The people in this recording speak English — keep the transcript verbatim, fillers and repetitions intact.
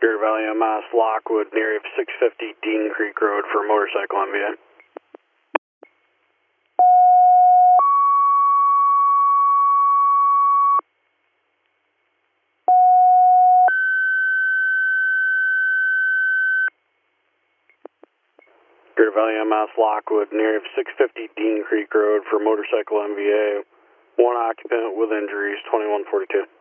Greater Valley M S, Lockwood, near six fifty Dean Creek Road for motorcycle M V A. Greater Valley M S, Lockwood, near six fifty Dean Creek Road for motorcycle M V A. One occupant with injuries, twenty-one forty-two.